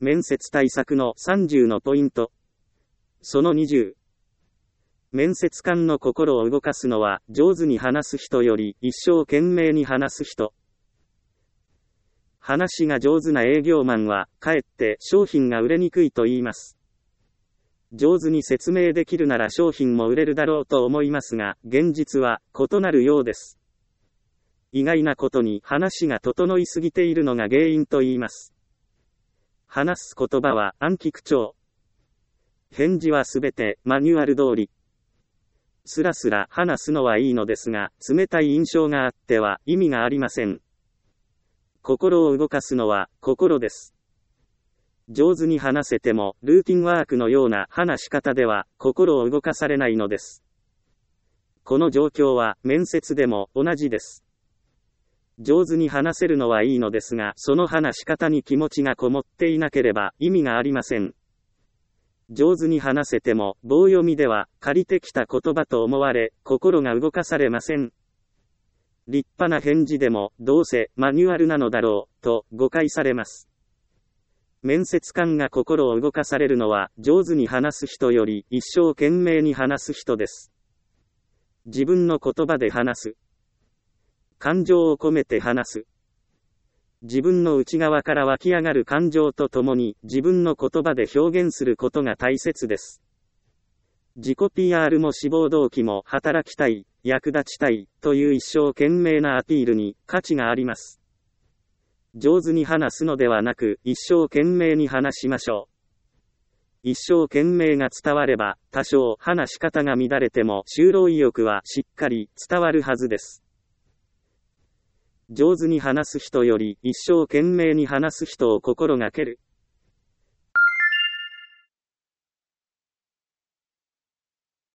面接対策の30のポイント。その20。面接官の心を動かすのは、上手に話す人より一生懸命に話す人。話が上手な営業マンは、かえって商品が売れにくいと言います。上手に説明できるなら商品も売れるだろうと思いますが、現実は異なるようです。意外なことに話が整いすぎているのが原因と言います。話す言葉は暗記口調。返事はすべてマニュアル通り。スラスラ話すのはいいのですが、冷たい印象があっては意味がありません。心を動かすのは心です。上手に話せても、ルーティンワークのような話し方では心を動かされないのです。この状況は面接でも同じです。上手に話せるのはいいのですが、その話し方に気持ちがこもっていなければ意味がありません。上手に話せても、棒読みでは借りてきた言葉と思われ、心が動かされません。立派な返事でも、どうせマニュアルなのだろう、と誤解されます。面接官が心を動かされるのは、上手に話す人より一生懸命に話す人です。自分の言葉で話す。感情を込めて話す。自分の内側から湧き上がる感情とともに、自分の言葉で表現することが大切です。自己 PR も志望動機も働きたい、役立ちたい、という一生懸命なアピールに価値があります。上手に話すのではなく、一生懸命に話しましょう。一生懸命が伝われば、多少話し方が乱れても就労意欲はしっかり伝わるはずです。上手に話す人より一生懸命に話す人を心がける。